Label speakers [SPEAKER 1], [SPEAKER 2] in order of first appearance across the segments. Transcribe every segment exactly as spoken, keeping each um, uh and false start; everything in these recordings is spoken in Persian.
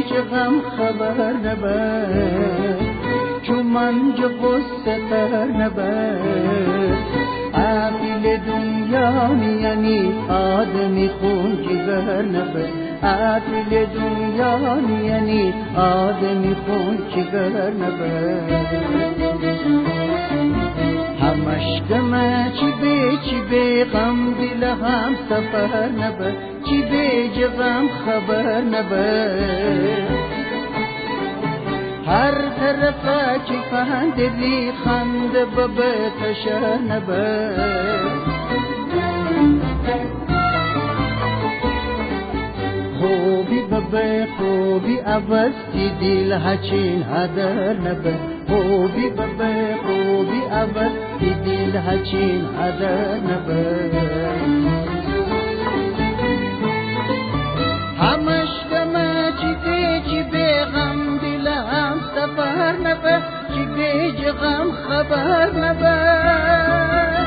[SPEAKER 1] غم خبر نبر چون من جو قصه تر نبر عقل دنیا یعنی آدمی خون جگر نبر عقل دنیا یعنی آدمی خون جگر نبر همش دمه چی به چی به غم دل هم سفر نبر چی به غم خبر نبر هر طرفه چی فهندی خند ببت شهر نبر خوبی ببه خوبی عوضی دل هچین هدر نبر خوبی ببه خوبی عوضی دل هچین هدر نبر همش دمه چی به چی به غم دل هم سفر نبر چی به غم خبر نبر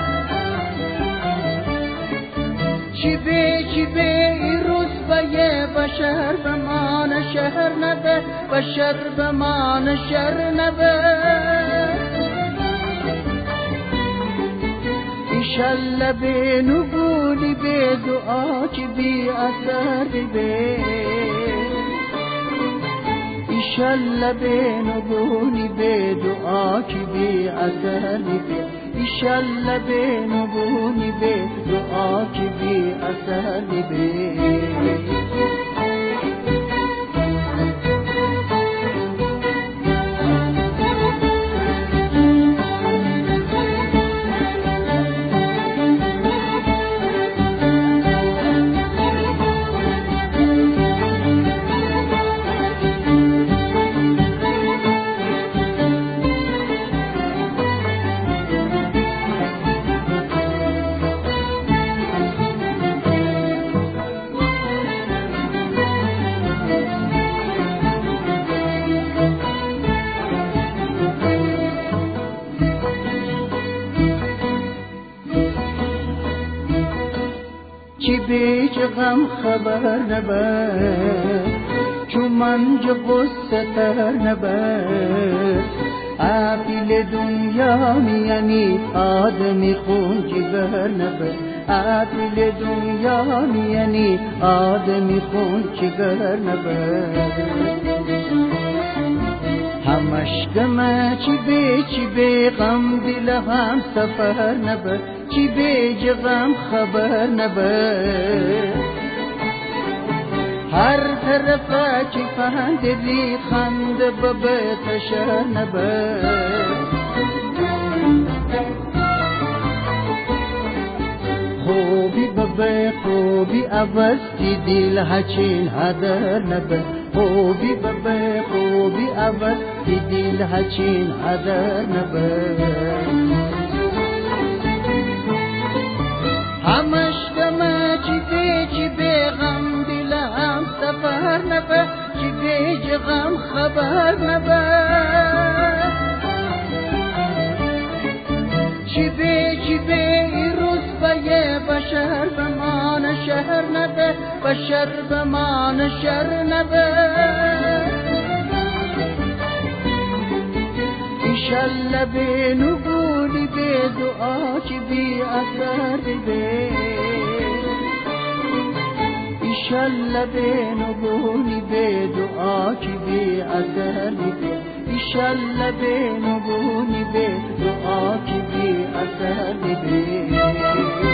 [SPEAKER 1] چی به چی به روز به بشر بمان شهر نبر بشر بمان شهر نبر ایشالله به نبولی به دعا چی بی اثر به ایشالله به نبولی به دعا چی بی اثر به ایشالله به نبولی به دعا چی بی اثر به چی بیچ غم خبر نبر چون من جو قصه تر نبر عقل دنیا یعنی آدمی خون جگر نبر عقل دنیا یعنی آدمی خون جگر نبر همش دمه چی به چی به غم دل هم سفر نبر چی به غم خبر نبر هر طرفه چی فهندی خند ببت شهر نبر خوبی ببه خوبی عوضی دل هچین هدر نبر خوبی ببه خوبی عوضی دل هچین هدر نبر همش دمه چی به چی به غم دل هم سفر نبر چی به غم خبر نبر چی به چی به روز به بشر بمان شهر نبر بشر بمان شهر نبر ایشالله به نبولی به دعا چی بی اثر به ایشالله به نبولی به دعا چی بی اثر به ایشالله به نبولی به دعا چی بی اثر به